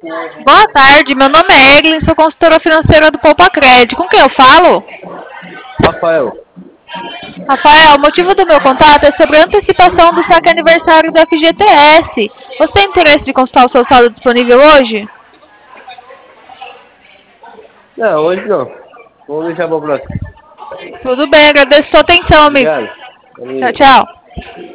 Boa tarde, meu nome é Eglin, sou consultora financeira do Poupa Crédito. Com quem eu falo? Rafael, Rafael, o motivo do meu contato é sobre a antecipação do saque aniversário do FGTS. Você tem interesse de consultar o seu saldo disponível hoje? não, hoje não. Vamos deixar para o próximo. Tudo bem, agradeço sua atenção, amigo. Obrigado. Tchau, Valeu. tchau.